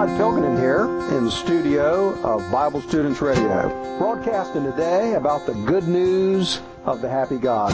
Todd Pilkington here in the studio of Bible Students Radio, broadcasting today about the good news of the happy God.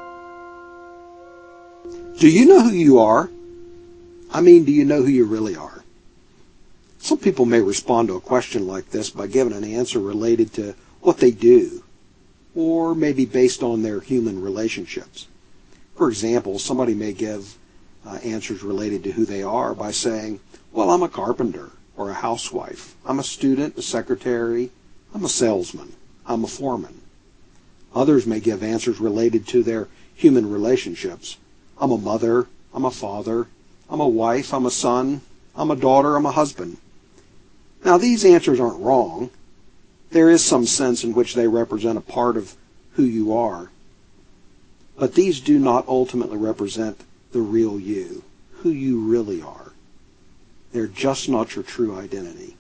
Do you know who you are? I mean, do you know who you really are? Some people may respond to a question like this by giving an answer related to what they do, or maybe based on their human relationships. For example, somebody may give answers related to who they are by saying, well, I'm a carpenter or a housewife. I'm a student, a secretary. I'm a salesman. I'm a foreman. Others may give answers related to their human relationships. I'm a mother. I'm a father. I'm a wife. I'm a son. I'm a daughter. I'm a husband. Now, these answers aren't wrong. There is some sense in which they represent a part of who you are. But these do not ultimately represent the real you, who you really are. They're just not your true identity.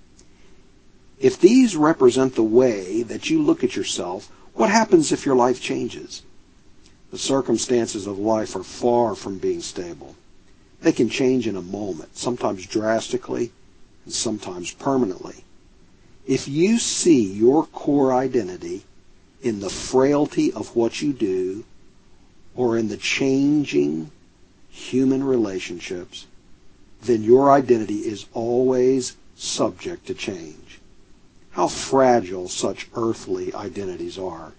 If these represent the way that you look at yourself, what happens if your life changes? The circumstances of life are far from being stable. They can change in a moment, sometimes drastically, and sometimes permanently. If you see your core identity in the frailty of what you do, or in the changing human relationships, then your identity is always subject to change. How fragile such earthly identities are.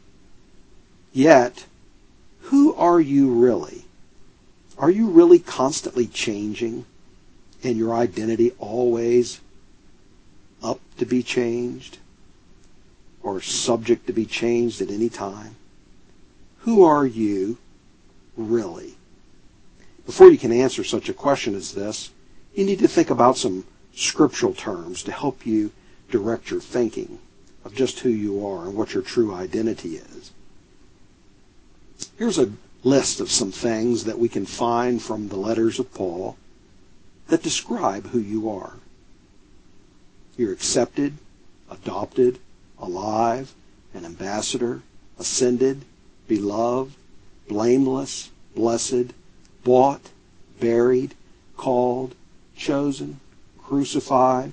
Yet, who are you really? Are you really constantly changing, and your identity always up to be changed, or subject to be changed at any time? Who are you really? Before you can answer such a question as this, you need to think about some scriptural terms to help you direct your thinking of just who you are and what your true identity is. Here's a list of some things that we can find from the letters of Paul that describe who you are. You're accepted, adopted, alive, an ambassador, ascended, beloved, blameless, blessed, bought, buried, called, chosen, crucified,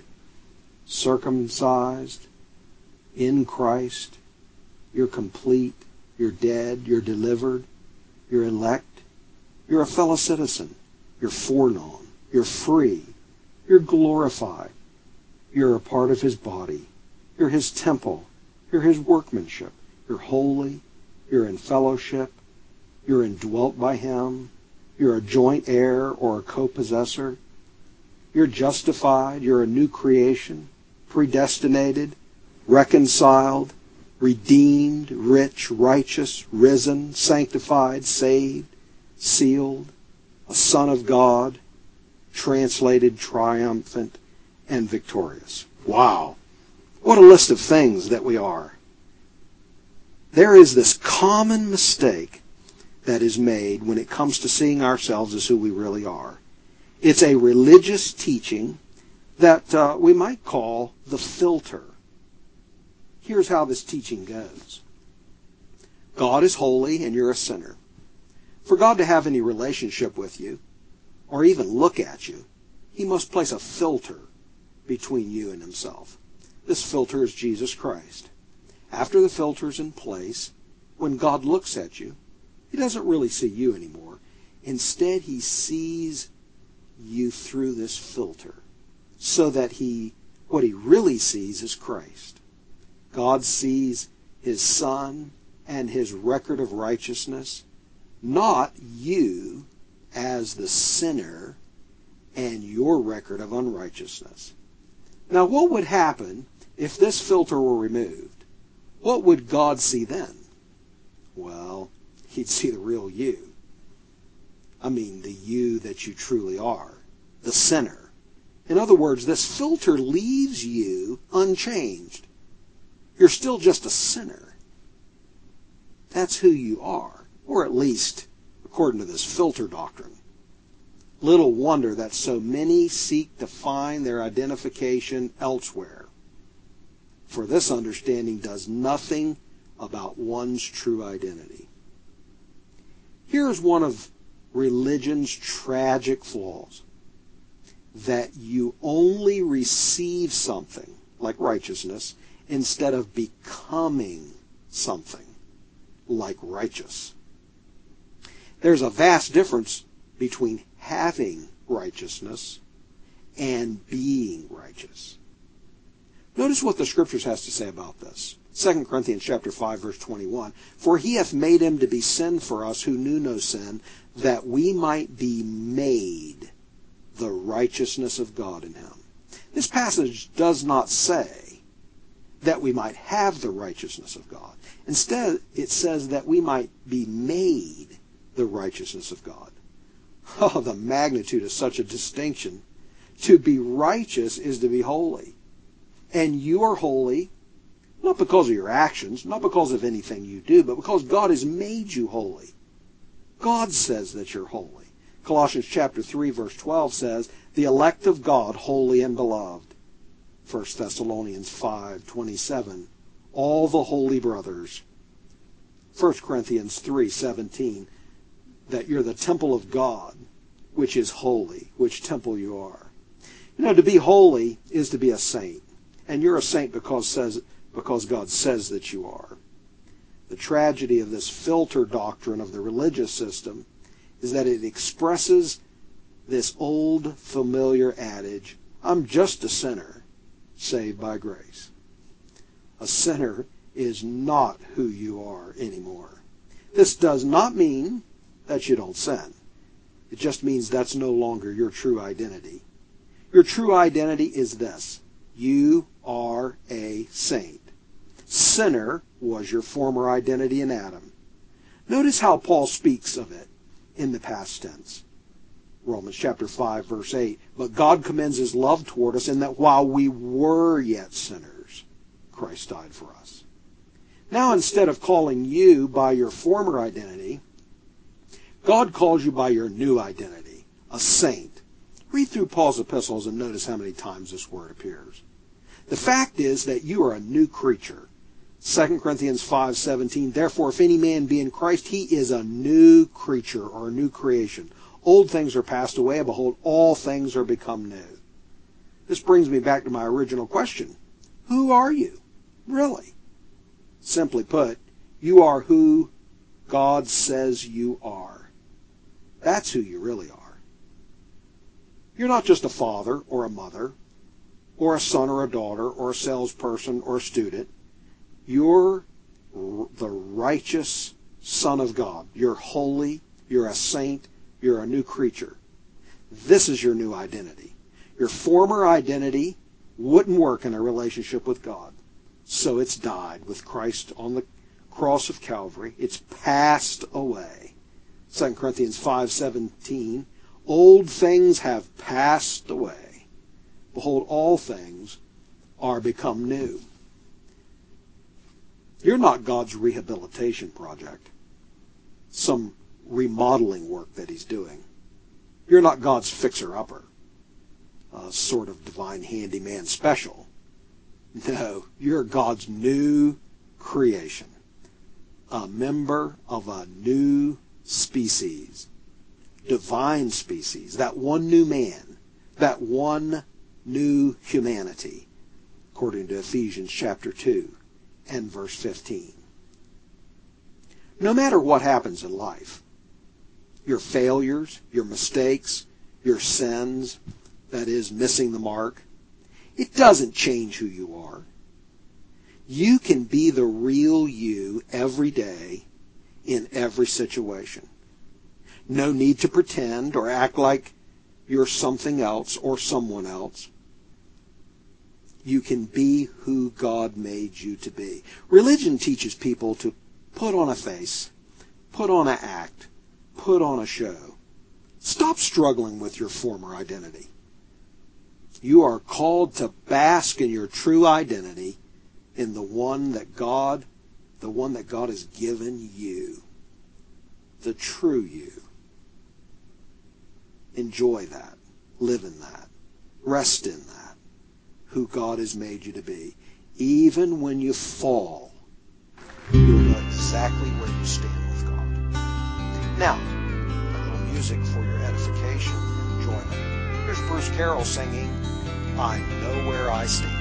circumcised, in Christ. You're complete, you're dead, you're delivered, you're elect, you're a fellow citizen, you're foreknown, you're free, you're glorified, you're a part of His body, you're His temple, you're His workmanship, you're holy, you're in fellowship, you're indwelt by Him, you're a joint heir or a co-possessor, you're justified, you're a new creation, predestinated, reconciled, redeemed, rich, righteous, risen, sanctified, saved, sealed, a son of God, translated, triumphant, and victorious. Wow. What a list of things that we are. There is this common mistake that is made when it comes to seeing ourselves as who we really are. It's a religious teaching that we might call the filter. Here's how this teaching goes. God is holy and you're a sinner. For God to have any relationship with you, or even look at you, He must place a filter between you and Himself. This filter is Jesus Christ. After the filter's in place, when God looks at you, He doesn't really see you anymore. Instead, He sees you through this filter, so that what He really sees is Christ. God sees His Son and His record of righteousness, not you as the sinner and your record of unrighteousness. Now, what would happen if this filter were removed? What would God see then? Well, He'd see the real you. I mean, the you that you truly are, the sinner. In other words, this filter leaves you unchanged. You're still just a sinner. That's who you are, or at least according to this filter doctrine. Little wonder that so many seek to find their identification elsewhere. For this understanding does nothing about one's true identity. Here's one of religion's tragic flaws. that you only receive something, like righteousness, instead of becoming something like righteous. There's a vast difference between having righteousness and being righteous. Notice what the Scriptures has to say about this. 2 Corinthians chapter 5, verse 21. For he hath made him to be sin for us who knew no sin, that we might be made the righteousness of God in him. This passage does not say that we might have the righteousness of God. Instead, it says that we might be made the righteousness of God. Oh, the magnitude of such a distinction. To be righteous is to be holy. And you are holy, not because of your actions, not because of anything you do, but because God has made you holy. God says that you're holy. Colossians chapter 3, verse 12 says, the elect of God, holy and beloved. 1 Thessalonians 5:27, all the holy brothers. 1 Corinthians 3:17, that you're the temple of God, which is holy, which temple you are. You know, to be holy is to be a saint. And you're a saint because God says that you are. The tragedy of this filter doctrine of the religious system is that it expresses this old familiar adage, I'm just a sinner saved by grace. A sinner is not who you are anymore. This does not mean that you don't sin. It just means that's no longer your true identity. Your true identity is this. You are a saint. Sinner was your former identity in Adam. Notice how Paul speaks of it in the past tense. Romans chapter 5, verse 8. But God commends his love toward us in that while we were yet sinners, Christ died for us. Now, instead of calling you by your former identity, God calls you by your new identity, a saint. Read through Paul's epistles and notice how many times this word appears. The fact is that you are a new creature. 2 Corinthians 5:17, therefore if any man be in Christ, he is a new creature or a new creation. Old things are passed away, and behold, all things are become new. This brings me back to my original question. Who are you? Really? Simply put, you are who God says you are. That's who you really are. You're not just a father or a mother, or a son or a daughter, or a salesperson or a student. You're the righteous Son of God. You're holy. You're a saint. You're a new creature. This is your new identity. Your former identity wouldn't work in a relationship with God. So it's died with Christ on the cross of Calvary. It's passed away. 2 Corinthians 5:17, old things have passed away. Behold, all things are become new. You're not God's rehabilitation project, some remodeling work that he's doing. You're not God's fixer-upper, a sort of divine handyman special. No, you're God's new creation, a member of a new species, divine species, that one new man, that one new humanity, according to Ephesians chapter 2 and verse 15. No matter what happens in life, your failures, your mistakes, your sins, that is, missing the mark, it doesn't change who you are. You can be the real you every day in every situation. No need to pretend or act like you're something else or someone else. You can be who God made you to be. Religion teaches people to put on a face, put on an act, put on a show. Stop struggling with your former identity. You are called to bask in your true identity in the one that God has given you. The true you. Enjoy that. Live in that. Rest in that. Who God has made you to be. Even when you fall, you'll know exactly where you stand with God. Now, a little music for your edification and enjoyment. Here's Christopher's Carol singing, I Know Where I Stand.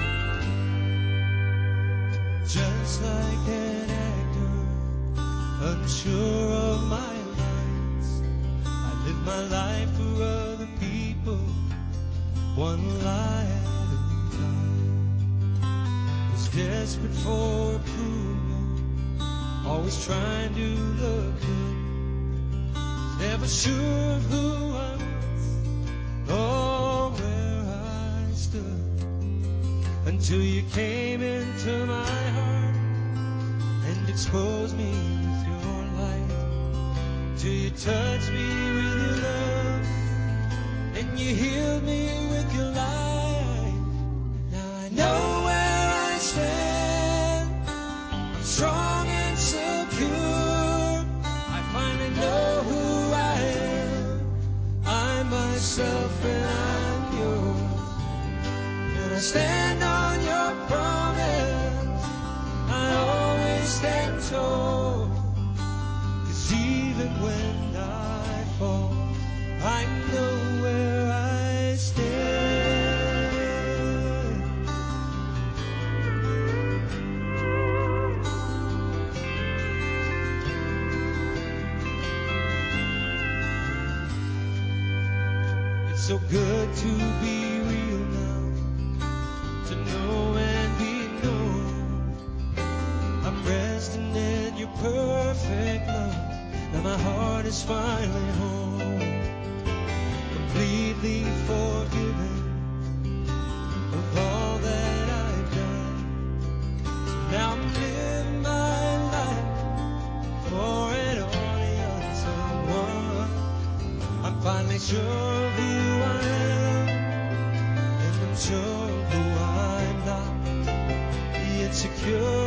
Just like an actor, unsure of my lines, I live my life for other people, one lie at a time. Was desperate for approval, always trying to look good, never sure of who I was or where I stood, until you came into my heart and exposed me with your light, till you touched me with your love and you healed me with your life. Now I know where I stand, I'm strong and secure, I finally know who I am, I'm myself and I'm yours. And I stand on your promise, I always stand tall, 'cause even when I fall, I know where I stand. It's so good to be real now, to know and be known. I'm resting in your perfect love. Now my heart is finally home, completely forgiven of all that I've done. So now I'm living my life for an audience of one. I'm finally sure of who I am, and I'm sure of who I'm not. Yet secure